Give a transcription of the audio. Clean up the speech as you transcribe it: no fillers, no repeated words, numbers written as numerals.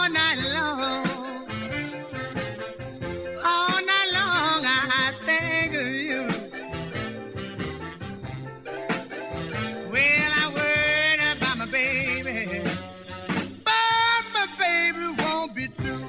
night long, all night long I think of you. Well, I worried about my baby, but my baby won't be true.